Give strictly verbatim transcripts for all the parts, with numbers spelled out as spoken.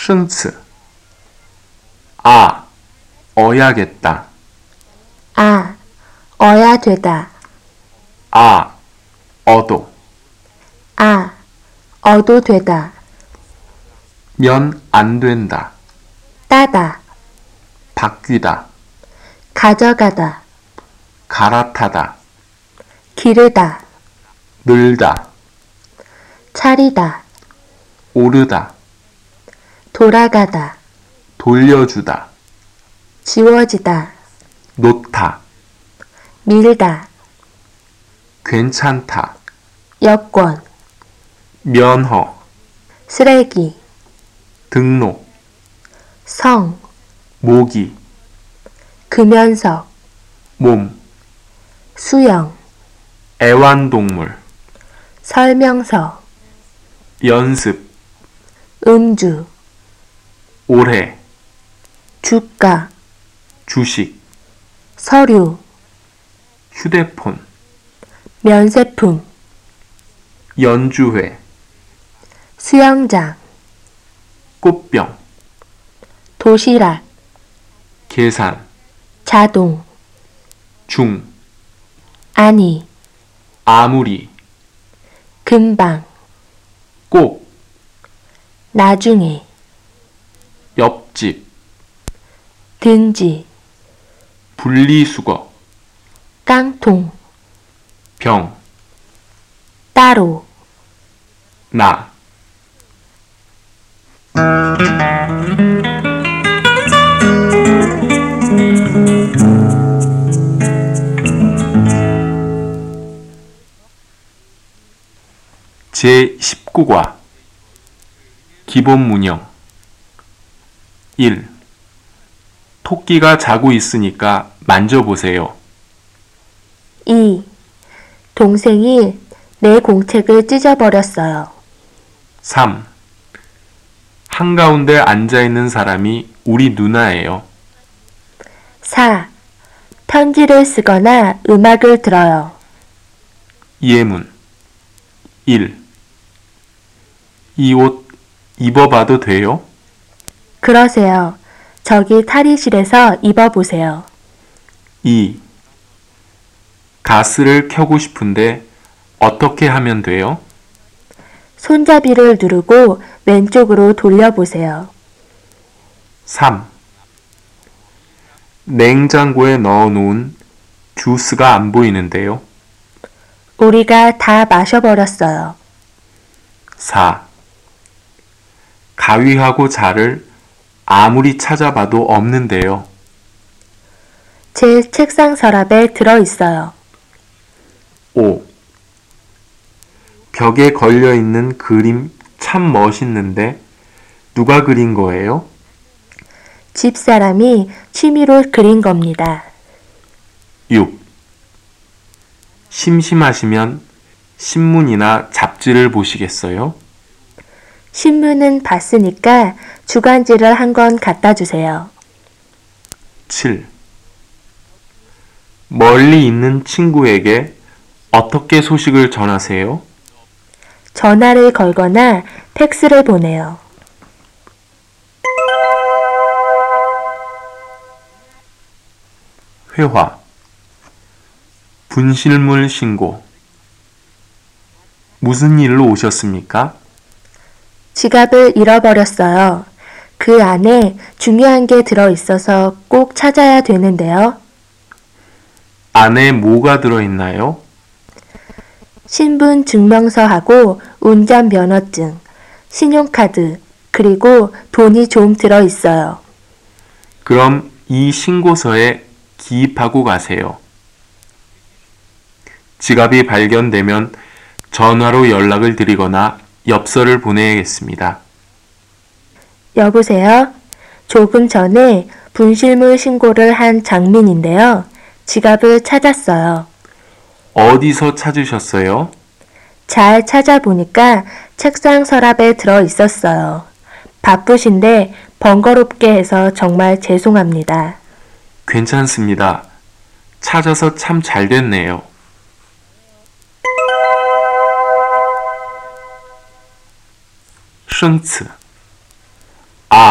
生词 아, 어야겠다. 아, 어야 되다. 아, 어도. 아, 어도 되다. 면 안 된다. 따다. 바뀌다. 가져가다. 갈아타다. 기르다. 늘다. 차리다. 오르다. 돌아가다. 돌려주다. 지워지다. 놓다. 밀다. 괜찮다. 여권. 면허. 쓰레기. 등록. 성. 모기. 금연석. 몸. 수영. 애완동물. 설명서. 연습. 음주. 올해. 주가. 주식. 서류. 휴대폰. 면세품. 연주회. 수영장. 꽃병. 도시락. 계산. 자동. 중. 아니. 아무리. 금방. 꼭. 나중에. 옆집. 등지. 분리수거. 깡통. 병. 따로. 나. 제십구 과 기본문형 일. 토끼가 자고 있으니까 만져보세요. 이. 동생이 내 공책을 찢어버렸어요. 삼. 한가운데 앉아있는 사람이 우리 누나예요. 사. 편지를 쓰거나 음악을 들어요. 예문 일. 이 옷 입어봐도 돼요? 그러세요. 저기 탈의실에서 입어보세요. 이. 가스를 켜고 싶은데 어떻게 하면 돼요? 손잡이를 누르고 왼쪽으로 돌려보세요. 삼. 냉장고에 넣어놓은 주스가 안 보이는데요. 우리가 다 마셔버렸어요. 사. 가위하고 자를 아무리 찾아봐도 없는데요. 제 책상 서랍에 들어있어요. 오. 벽에 걸려있는 그림 참 멋있는데 누가 그린 거예요? 집사람이 취미로 그린 겁니다. 육. 심심하시면 신문이나 잡지를 보시겠어요? 신문은 봤으니까 주간지를 한 권 갖다 주세요. 칠. 멀리 있는 친구에게 어떻게 소식을 전하세요? 전화를 걸거나 팩스를 보내요. 회화. 분실물 신고. 무슨 일로 오셨습니까? 지갑을 잃어버렸어요. 그 안에 중요한 게 들어있어서 꼭 찾아야 되는데요. 안에 뭐가 들어있나요? 신분 증명서하고 운전면허증, 신용카드, 그리고 돈이 좀 들어있어요. 그럼 이 신고서에 기입하고 가세요. 지갑이 발견되면 전화로 연락을 드리거나 엽서를 보내야겠습니다. 여보세요? 조금 전에 분실물 신고를 한 장민인데요. 지갑을 찾았어요. 어디서 찾으셨어요? 잘 찾아보니까 책상 서랍에 들어 있었어요. 바쁘신데 번거롭게 해서 정말 죄송합니다. 괜찮습니다. 찾아서 참 잘 됐네요.生词 아,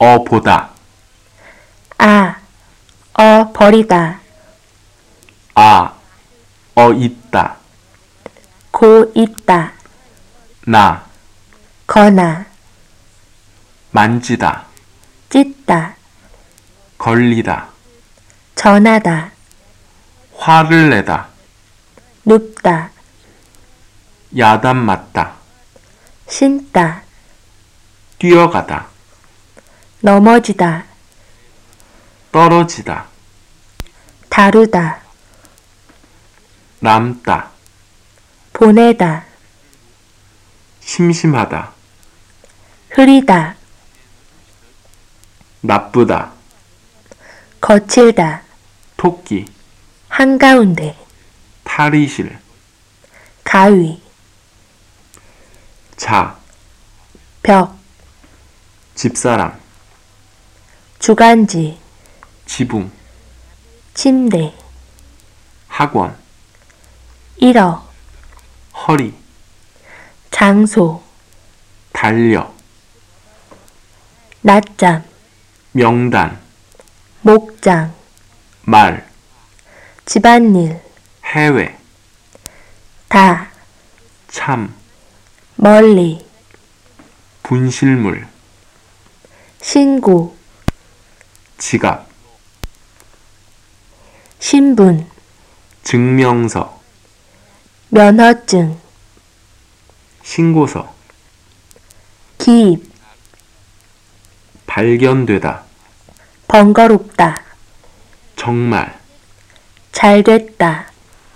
어 보다. 아, 어 버리다. 아, 어 있다. 고 있다. 나, 거나. 만지다. 찢다. 걸리다. 전하다. 화를 내다. 눕다. 야단 맞다. 신다. 뛰어가다. 넘어지다. 떨어지다. 다루다. 남다. 보내다. 심심하다. 흐리다. 나쁘다. 거칠다. 토끼. 한가운데. 탈의실. 가위. 자. 벽. 집사람. 주간지. 지붕. 침대. 학원. 일어. 허리. 장소. 달려. 낮잠. 명단. 목장. 말. 집안일. 해외. 다. 참. 멀리. 분실물. 신고. 지갑. 신분. 증명서. 면허증. 신고서. 기입. 발견되다. 번거롭다. 정말. 잘됐다.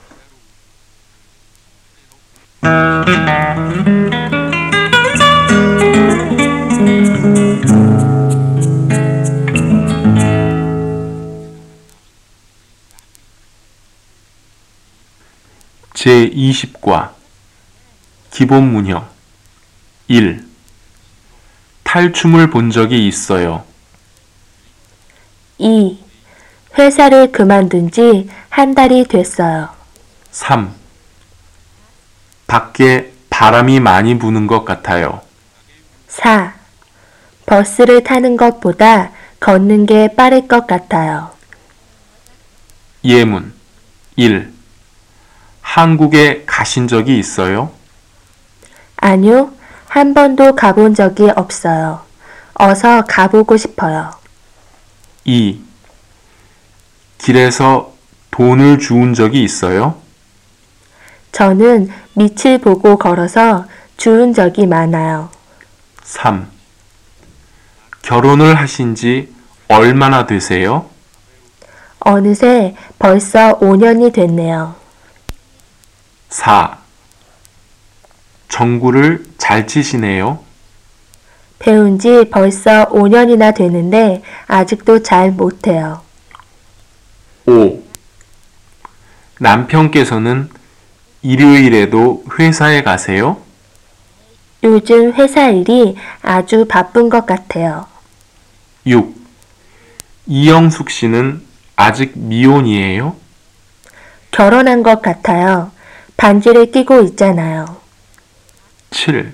제이십 과 기본문형 일. 탈춤을 본 적이 있어요. 이. 회사를 그만둔 지 한 달이 됐어요. 삼. 밖에 바람이 많이 부는 것 같아요. 사. 버스를 타는 것보다 걷는 게 빠를 것 같아요. 예문 일. 한국에 가신 적이 있어요? 아니요, 한 번도 가본 적이 없어요. 어서 가보고 싶어요. 이. 길에서 돈을 주운 적이 있어요? 저는 밑을 보고 걸어서 주운 적이 많아요. 삼. 결혼을 하신 지 얼마나 되세요? 어느새 벌써 오 년이 됐네요. 사. 정구를 잘 치시네요. 배운 지 벌써 오 년이나 되는데 아직도 잘 못해요. 오. 남편께서는 일요일에도 회사에 가세요? 요즘 회사 일이 아주 바쁜 것 같아요. 육. 이영숙 씨는 아직 미혼이에요? 결혼한 것 같아요. 반지를 끼고 있잖아요. 칠.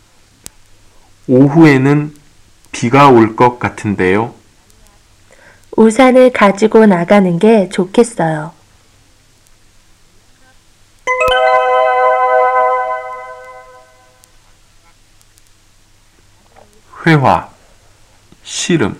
오후에는 비가 올 것 같은데요. 우산을 가지고 나가는 게 좋겠어요. 회화, 씨름.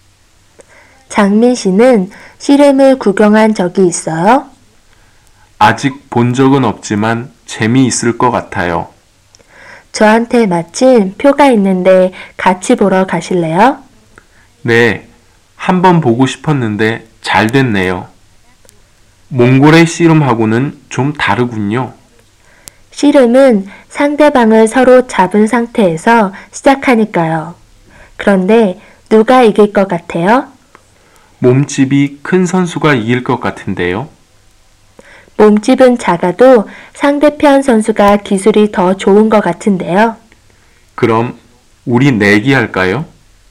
장민 씨는 씨름을 구경한 적이 있어요? 아직 본 적은 없지만 재미있을 것 같아요. 저한테 마침 표가 있는데 같이 보러 가실래요? 네, 한번 보고 싶었는데 잘 됐네요. 몽골의 씨름하고는 좀 다르군요. 씨름은 상대방을 서로 잡은 상태에서 시작하니까요. 그런데 누가 이길 것 같아요? 몸집이 큰 선수가 이길 것 같은데요. 몸집은 작아도 상대편 선수가 기술이 더 좋은 것 같은데요. 그럼 우리 내기 할까요?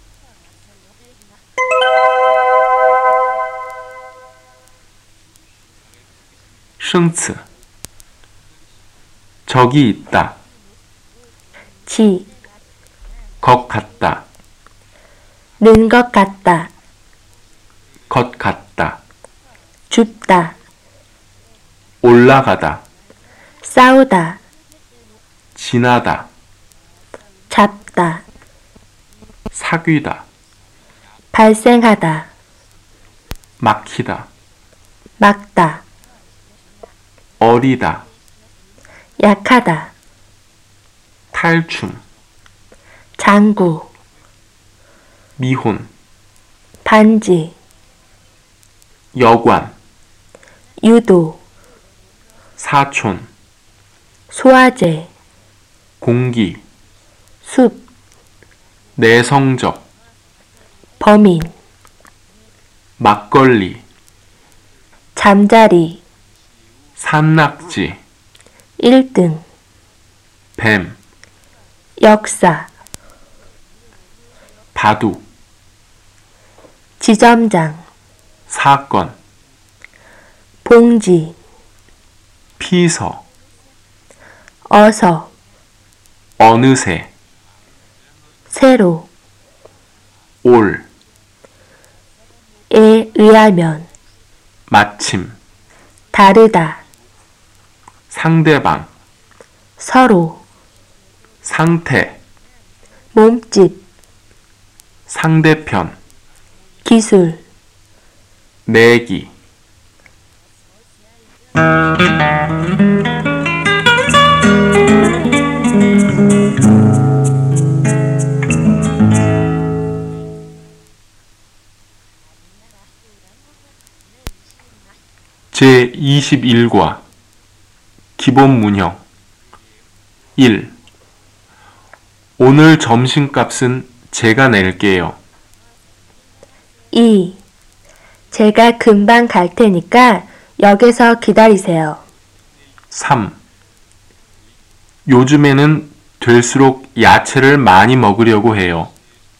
승츠. 저기 있다. 지, 것 같다. 는 것 같다. 것 같다. 줍다. 올라가다. 싸우다. 지나다. 잡다. 사귀다. 발생하다. 막히다. 막다. 어리다. 약하다. 탈춤. 장구. 미혼. 반지. 여관. 유도. 사촌. 소화제. 공기. 숲. 내성적. 범인. 막걸리. 잠자리. 산낙지. 일 등. 뱀. 역사. 바둑. 지점장. 사건. 봉지. 피서. 어서. 어느새. 새로. 올. 에 의하면. 마침. 다르다. 상대방. 서로. 상태. 몸집. 상대편. 기술. 내기. 제이십일 과 기본 문형 일. 오늘 점심값은 제가 낼게요. 이. 제가 금방 갈 테니까 역에서 기다리세요. 삼. 요즘에는 될수록 야채를 많이 먹으려고 해요.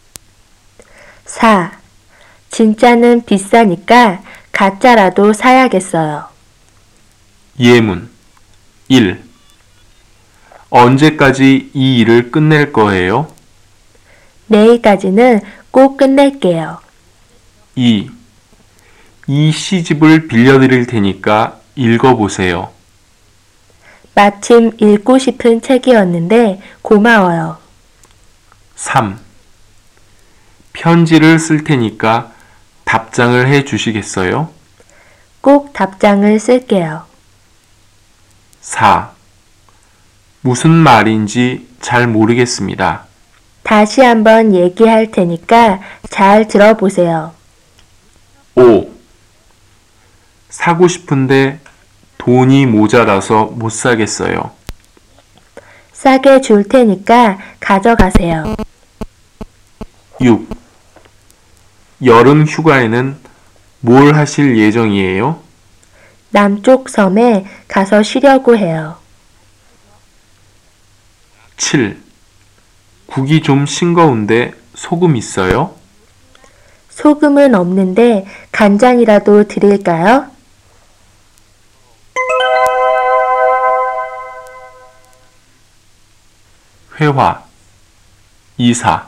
사. 진짜는 비싸니까 가짜라도 사야겠어요. 예문 일. 언제까지 이 일을 끝낼 거예요? 내일까지는 꼭 끝낼게요. 이. 이 시집을 빌려드릴 테니까 읽어보세요. 마침 읽고 싶은 책이었는데 고마워요. 삼. 편지를 쓸 테니까 답장을 해 주시겠어요? 꼭 답장을 쓸게요. 사. 무슨 말인지 잘 모르겠습니다. 다시 한번 얘기할 테니까 잘 들어보세요. 오. 사고 싶은데 돈이 모자라서 못 사겠어요. 싸게 줄 테니까 가져가세요. 육. 여름 휴가에는 뭘 하실 예정이에요? 남쪽 섬에 가서 쉬려고 해요. 칠. 국이 좀 싱거운데 소금 있어요? 소금은 없는데 간장이라도 드릴까요? 회화. 이사.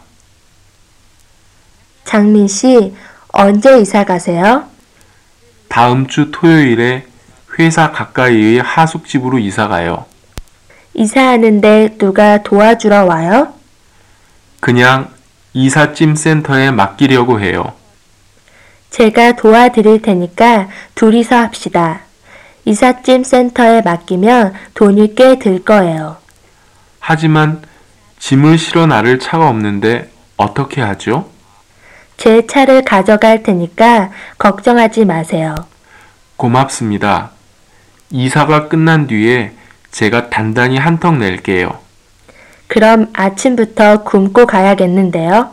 장민 씨, 언제 이사 가세요? 다음 주 토요일에 회사 가까이의 하숙집으로 이사 가요. 이사하는데 누가 도와주러 와요? 그냥 이삿짐 센터에 맡기려고 해요. 제가 도와드릴 테니까 둘이서 합시다. 이삿짐 센터에 맡기면 돈이 꽤 들 거예요. 하지만 짐을 실어 나를 차가 없는데 어떻게 하죠? 제 차를 가져갈 테니까 걱정하지 마세요. 고맙습니다. 이사가 끝난 뒤에 제가 단단히 한턱 낼게요. 그럼 아침부터 굶고 가야겠는데요.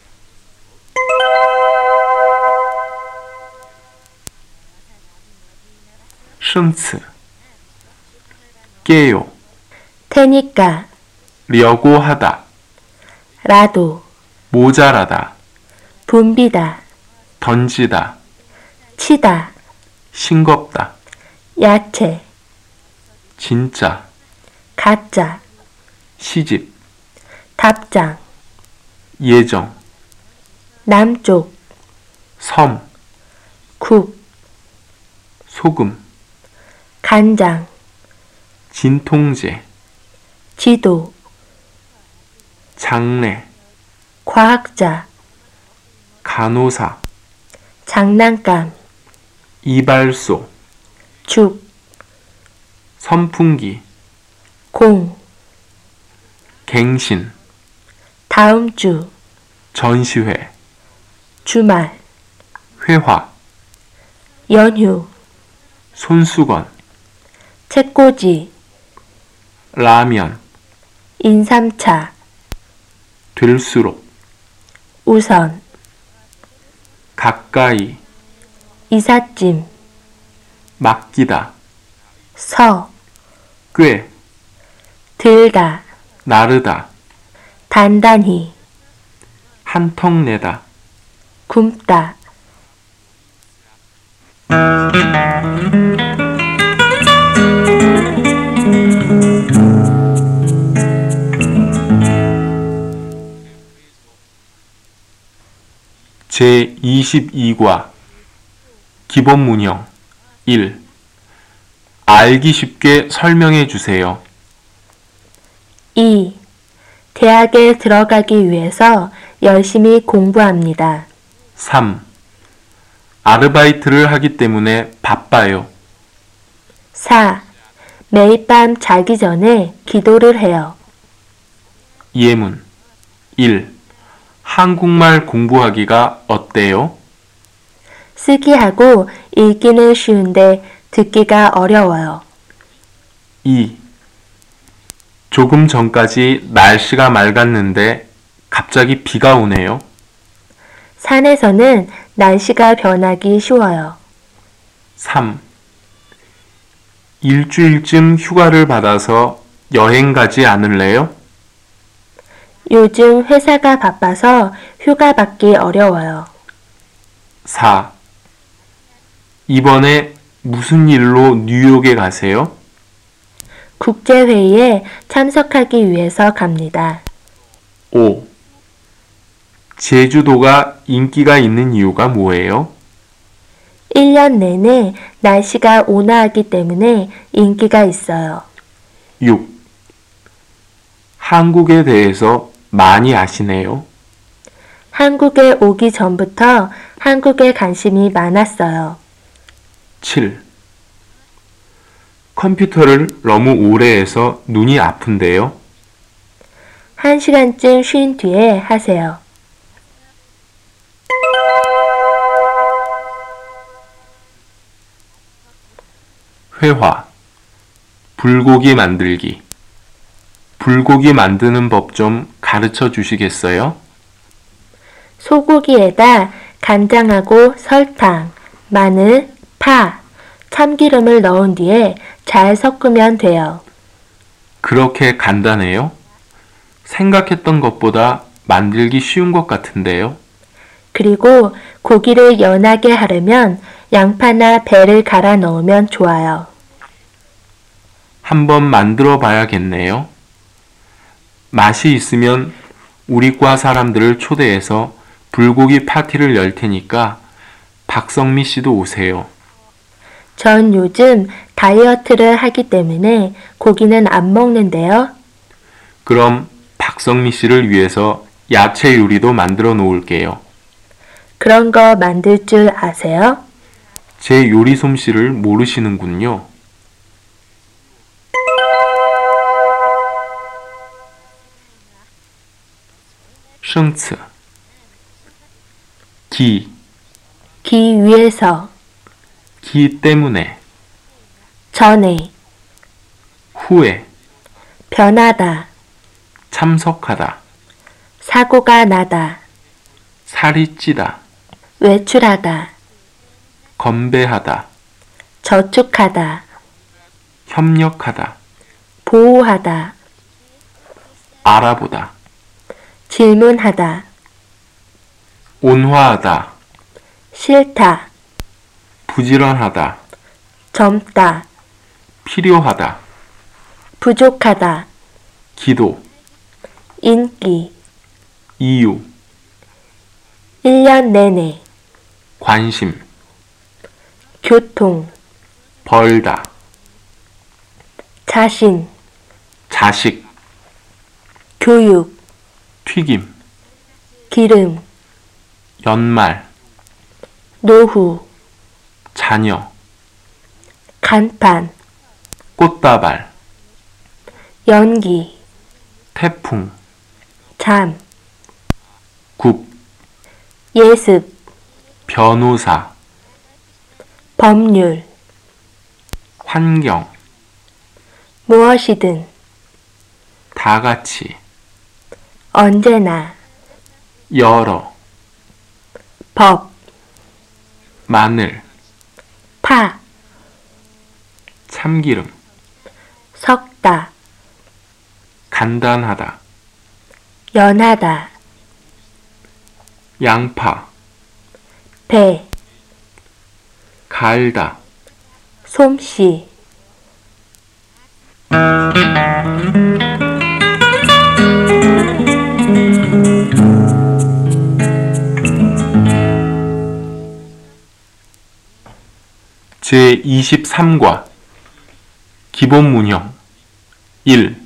슨츠. 깨요. 테니까, 려고 하다. 라도, 모자라다. 붐비다, 던지다. 치다, 싱겁다. 야채, 진짜. 가짜, 시집. 답장, 예정. 남쪽, 섬, 국, 소금, 간장, 진통제, 지도, 장례, 과학자, 간호사, 장난감, 이발소, 죽, 선풍기, 공, 갱신, 다음 주, 전시회, 주말, 회화, 연휴, 손수건, 책꽂이, 라면, 인삼차, 될수록, 우선, 가까이, 이삿짐, 맡기다, 서, 꽤, 들다, 나르다, 단단히, 한턱 내다, 굶다. 제이십이 과 기본문형 일. 알기 쉽게 설명해 주세요. 이. 대학에 들어가기 위해서 열심히 공부합니다. 삼. 아르바이트를 하기 때문에 바빠요. 사. 매일 밤 자기 전에 기도를 해요. 예문 일. 한국말 공부하기가 어때요? 쓰기하고 읽기는 쉬운데 듣기가 어려워요. 이. 조금 전까지 날씨가 맑았는데 갑자기 비가 오네요. 산에서는 날씨가 변하기 쉬워요. 삼. 일주일쯤 휴가를 받아서 여행 가지 않을래요? 요즘 회사가 바빠서 휴가 받기 어려워요. 사. 이번에 무슨 일로 뉴욕에 가세요? 국제회의에 참석하기 위해서 갑니다. 오. 제주도가 인기가 있는 이유가 뭐예요? 일 년 내내 날씨가 온화하기 때문에 인기가 있어요. 육. 한국에 대해서 많이 아시네요. 한국에 오기 전부터 한국에 관심이 많았어요. 칠. 컴퓨터를 너무 오래 해서 눈이 아픈데요. 한 시간쯤 쉰 뒤에 하세요. 회화. 불고기 만들기. 불고기 만드는 법 좀 가르쳐 주시겠어요? 소고기에다 간장하고 설탕, 마늘, 파, 참기름을 넣은 뒤에 잘 섞으면 돼요. 그렇게 간단해요? 생각했던 것보다 만들기 쉬운 것 같은데요. 그리고 고기를 연하게 하려면 양파나 배를 갈아 넣으면 좋아요. 한번 만들어 봐야겠네요. 맛이 있으면 우리 과 사람들을 초대해서 불고기 파티를 열 테니까 박성미 씨도 오세요. 전 요즘 다이어트를 하기 때문에 고기는 안 먹는데요. 그럼 박성미 씨를 위해서 야채 요리도 만들어 놓을게요. 그런 거 만들 줄 아세요? 제 요리 솜씨를 모르시는군요. 셩츠. 기, 기 위해서, 기 때문에, 전에, 후에, 변하다, 참석하다, 사고가 나다, 살이 찌다, 외출하다, 건배하다, 저축하다, 협력하다, 보호하다, 알아보다, 질문하다, 온화하다, 싫다, 부지런하다, 젊다, 필요하다, 부족하다, 기도, 인기, 이유, 일 년 내내, 관심, 교통, 벌다, 자신, 자식, 교육, 튀김, 기름, 연말, 노후, 자녀, 간판, 꽃다발, 연기, 태풍, 잠, 국, 예습, 변호사, 법률, 환경, 무엇이든, 다같이, 언제나, 여러, 법, 마늘, 파, 참기름, 섞다, 간단하다, 연하다, 양파, 배, 갈다, 솜씨, 제이십삼 과 기본문형 일.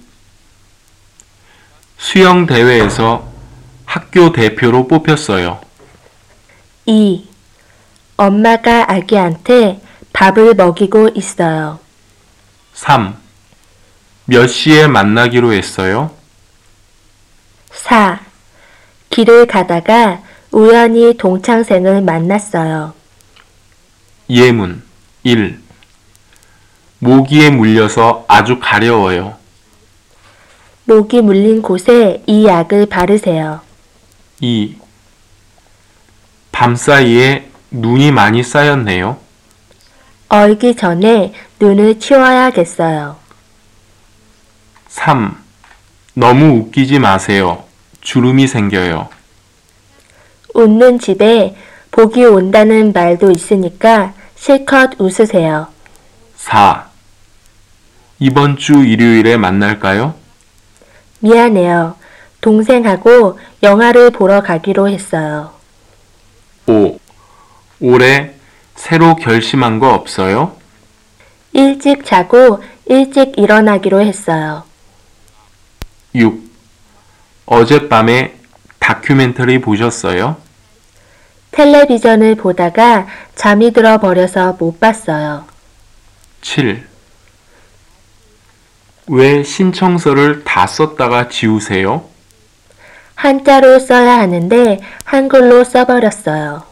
수영 대회에서 학교 대표로 뽑혔어요. 이. 엄마가 아기한테 밥을 먹이고 있어요. 삼. 몇 시에 만나기로 했어요? 사. 길을 가다가 우연히 동창생을 만났어요. 예문 일. 모기에 물려서 아주 가려워요. 모기 물린 곳에 이 약을 바르세요. 이. 밤사이에 눈이 많이 쌓였네요. 얼기 전에 눈을 치워야겠어요. 삼. 너무 웃기지 마세요. 주름이 생겨요. 웃는 집에 복이 온다는 말도 있으니까 실컷 웃으세요. 사. 이번 주 일요일에 만날까요? 미안해요. 동생하고 영화를 보러 가기로 했어요. 오. 올해 새로 결심한 거 없어요? 일찍 자고 일찍 일어나기로 했어요. 육. 어젯밤에 다큐멘터리 보셨어요? 텔레비전을 보다가 잠이 들어 버려서 못 봤어요. 칠. 왜 신청서를 다 썼다가 지우세요? 한자로 써야 하는데 한글로 써버렸어요.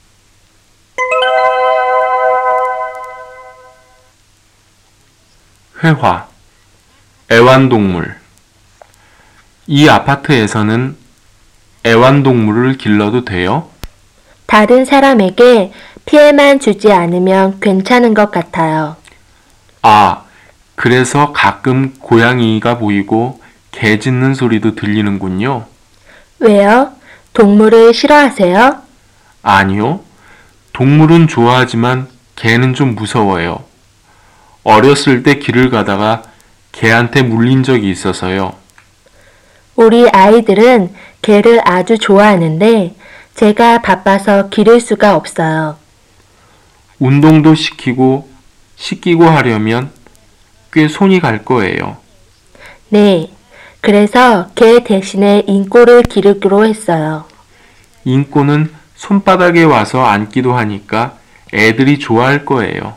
회화. 애완동물. 이 아파트에서는 애완동물을 길러도 돼요? 다른 사람에게 피해만 주지 않으면 괜찮은 것 같아요. 아, 그래서 가끔 고양이가 보이고 개 짖는 소리도 들리는군요. 왜요? 동물을 싫어하세요? 아니요. 동물은 좋아하지만 개는 좀 무서워요. 어렸을 때 길을 가다가 개한테 물린 적이 있어서요. 우리 아이들은 개를 아주 좋아하는데 제가 바빠서 기를 수가 없어요. 운동도 시키고 씻기고 하려면 꽤 손이 갈 거예요. 네, 그래서 개 대신에 인꼬를 기르기로 했어요. 인꼬는 손바닥에 와서 앉기도 하니까 애들이 좋아할 거예요.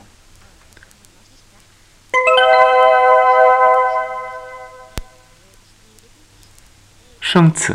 생츠.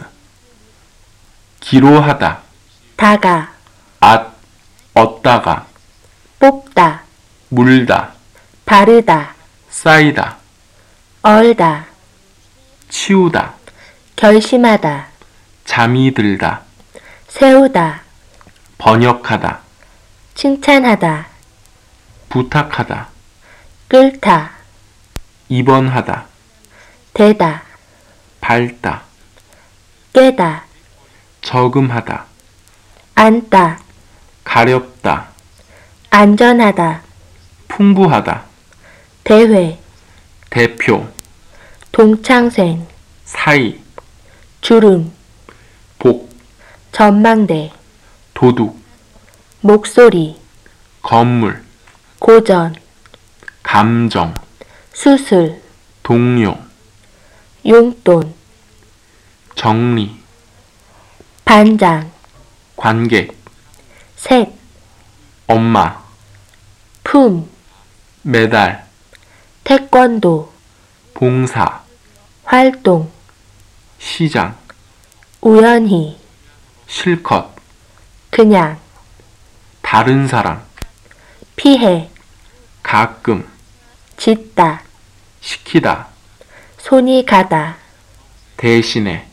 기로하다, 다가, 앗, 얻다가, 뽑다, 물다, 바르다, 쌓이다, 얼다, 치우다, 결심하다, 잠이 들다, 세우다, 번역하다, 칭찬하다, 부탁하다, 끓다, 입원하다, 대다, 밟다, 깨다, 저금하다, 앉다, 가렵다, 안전하다, 풍부하다, 대회, 대표, 동창생, 사이, 주름, 복, 전망대, 도둑, 목소리, 건물, 고전, 감정, 수술, 동료, 용돈, 정리, 반장, 관객, 색, 엄마, 품, 메달, 태권도, 봉사, 활동, 시장, 우연히, 실컷, 그냥, 다른 사람, 피해, 가끔, 짓다, 시키다, 손이 가다, 대신에.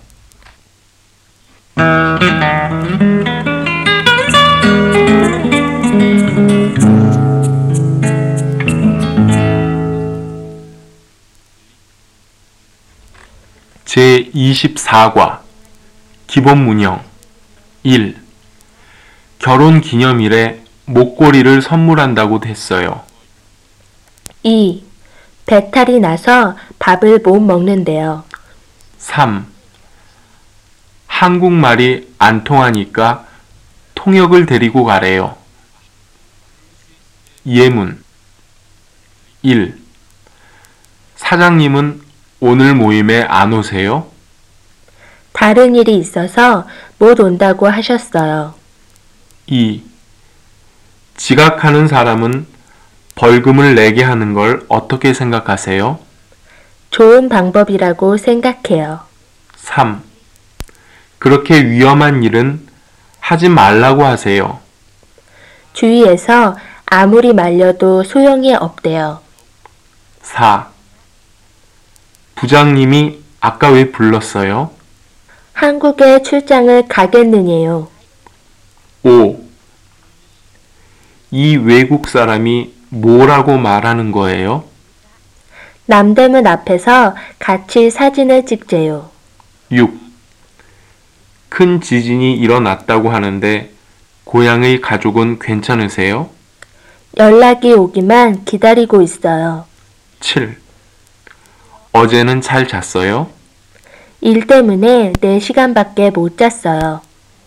제이십사 과 기본문형 일. 결혼기념일에 목걸이를 선물한다고 됐어요. 이. 배탈이 나서 밥을 못 먹는데요. 삼. 한국말이 안 통하니까 통역을 데리고 가래요. 예문 일. 사장님은 오늘 모임에 안 오세요? 다른 일이 있어서 못 온다고 하셨어요. 이. 지각하는 사람은 벌금을 내게 하는 걸 어떻게 생각하세요? 좋은 방법이라고 생각해요. 삼. 그렇게 위험한 일은 하지 말라고 하세요. 주위에서 아무리 말려도 소용이 없대요. 사. 부장님이 아까 왜 불렀어요? 한국에 출장을 가겠느냐요. 오. 이 외국 사람이 뭐라고 말하는 거예요? 남대문 앞에서 같이 사진을 찍재요. 육. 큰 지진이 일어났다고 하는데 고향의 가족은 괜찮으세요? 연락이 오기만 기다리고 있어요. 칠. 어제는 잘 잤어요? 일 때문에 네 시간밖에 못 잤어요.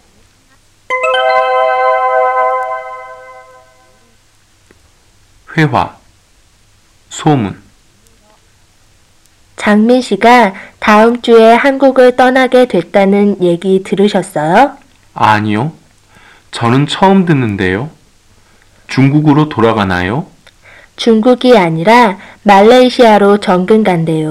회화, 소문. 장민 씨가 다음 주에 한국을 떠나게 됐다는 얘기 들으셨어요? 아니요. 저는 처음 듣는데요. 중국으로 돌아가나요? 중국이 아니라 말레이시아로 정근 간대요.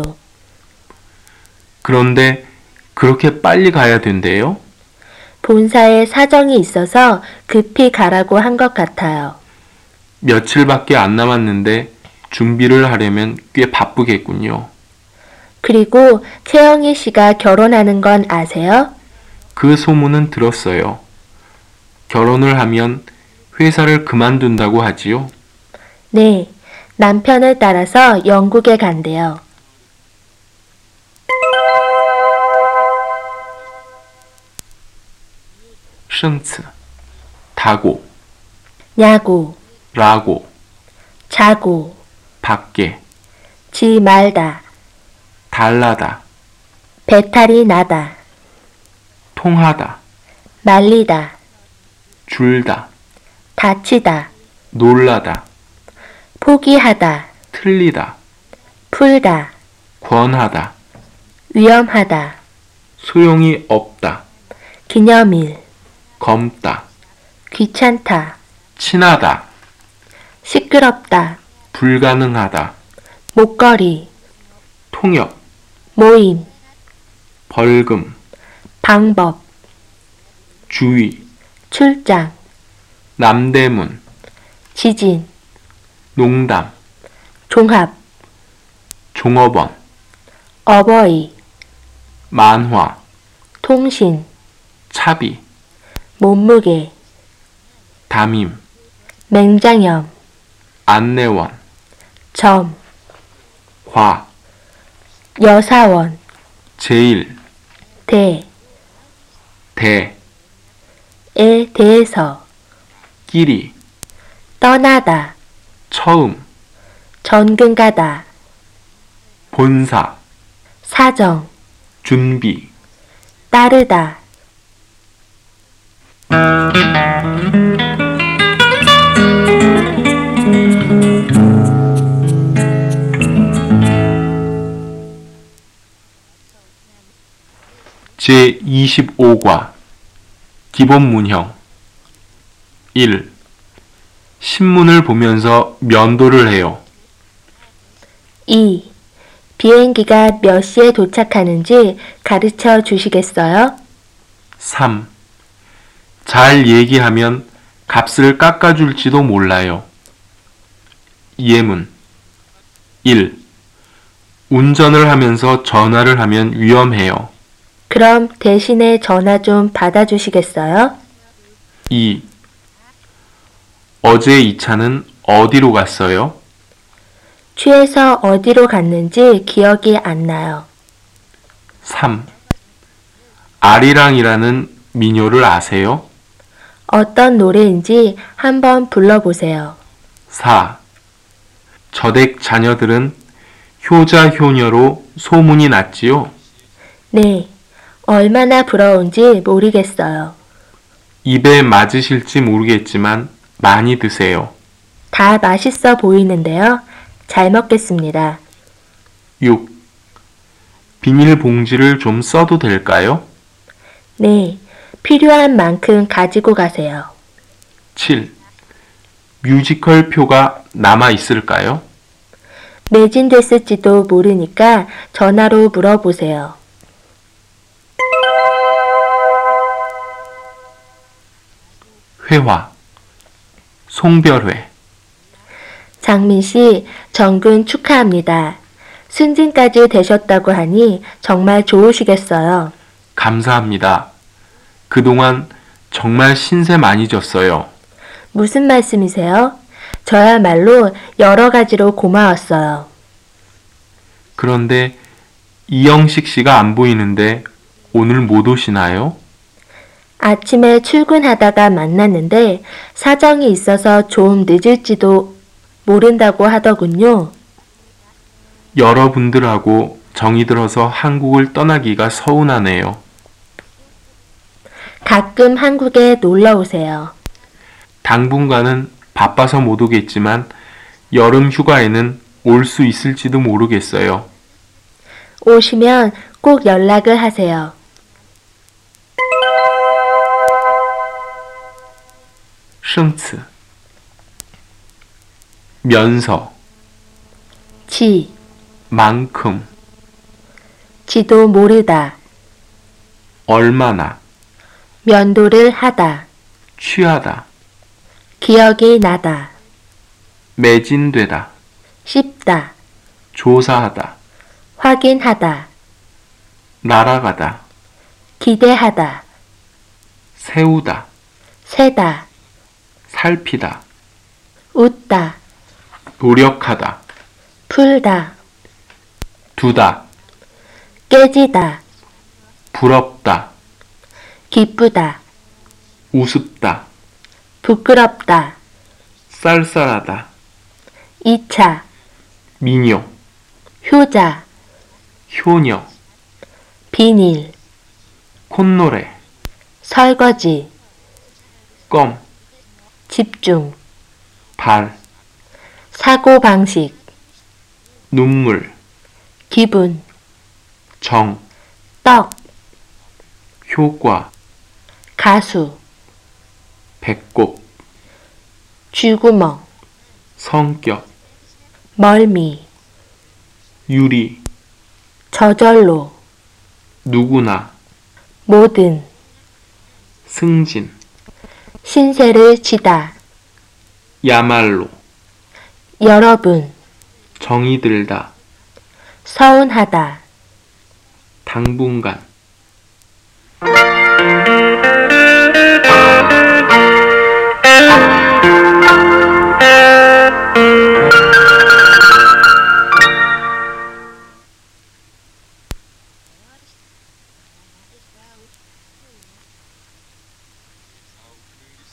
그런데 그렇게 빨리 가야 된대요? 본사에 사정이 있어서 급히 가라고 한 것 같아요. 며칠밖에 안 남았는데 준비를 하려면 꽤 바쁘겠군요. 그리고 최영희 씨가 결혼하는 건 아세요? 그 소문은 들었어요. 결혼을 하면 회사를 그만둔다고 하지요? 네, 남편을 따라서 영국에 간대요. 셔츠, 다고, 야구, 라고, 자고, 밖에, 지 말다, 달라다, 배탈이 나다, 통하다, 말리다, 줄다, 다치다, 놀라다, 포기하다, 틀리다, 풀다, 권하다, 위험하다, 소용이 없다, 기념일, 검다, 귀찮다, 친하다, 시끄럽다, 불가능하다, 목걸이, 통역, 모임, 벌금, 방법, 주의, 출장, 남대문, 지진, 농담, 종합, 종업원, 어버이, 만화, 통신, 차비, 몸무게, 담임, 맹장염, 안내원, 점, 과, 여사원, 제일, 대, 대, 에 대해서, 끼리, 떠나다, 처음, 전근 가다, 본사, 사정, 준비, 따르다, 제이십오 과 기본문형 일. 신문을 보면서 면도를 해요. 이. 비행기가 몇 시에 도착하는지 가르쳐 주시겠어요? 삼. 잘 얘기하면 값을 깎아줄지도 몰라요. 예문 일. 운전을 하면서 전화를 하면 위험해요. 그럼 대신에 전화 좀 받아주시겠어요? 이. 어제 이 차는 어디로 갔어요? 취해서 어디로 갔는지 기억이 안 나요. 삼. 아리랑이라는 민요를 아세요? 어떤 노래인지 한번 불러보세요. 사. 저댁 자녀들은 효자 효녀로 소문이 났지요? 네, 얼마나 부러운지 모르겠어요. 입에 맞으실지 모르겠지만 많이 드세요. 다 맛있어 보이는데요. 잘 먹겠습니다. 육. 비닐봉지를 좀 써도 될까요? 네, 필요한 만큼 가지고 가세요. 칠. 뮤지컬 표가 남아 있을까요? 매진됐을지도 모르니까 전화로 물어보세요. 회화 송별회 장민 씨, 정근 축하합니다. 승진까지 되셨다고 하니 정말 좋으시겠어요. 감사합니다. 그동안 정말 신세 많이 졌어요. 무슨 말씀이세요? 저야말로 여러 가지로 고마웠어요. 그런데 이영식 씨가 안 보이는데 오늘 못 오시나요? 아침에 출근하다가 만났는데 사정이 있어서 좀 늦을지도 모른다고 하더군요. 여러분들하고 정이 들어서 한국을 떠나기가 서운하네요. 가끔 한국에 놀러 오세요. 당분간은 바빠서 못 오겠지만 여름 휴가에는 올 수 있을지도 모르겠어요. 오시면 꼭 연락을 하세요. 승츠 면서 지, 만큼 지도 모르다, 얼마나 면도를 하다, 취하다 기억이 나다, 매진되다 씹다, 조사하다 확인하다, 날아가다 기대하다, 세우다 세다, 살피다 웃다, 노력하다 풀다, 두다 깨지다, 부럽다 기쁘다, 우습다 부끄럽다, 쌀쌀하다 이 차, 미녀 효자, 효녀 비닐, 콧노래 설거지, 껌 집중, 발 사고방식, 눈물 기분, 정 떡, 효과 가수, 배꼽 쥐구멍, 성격 멀미, 유리 저절로, 누구나 모든, 승진 신세를 지다, 야말로 여러분, 정이 들다 서운하다, 당분간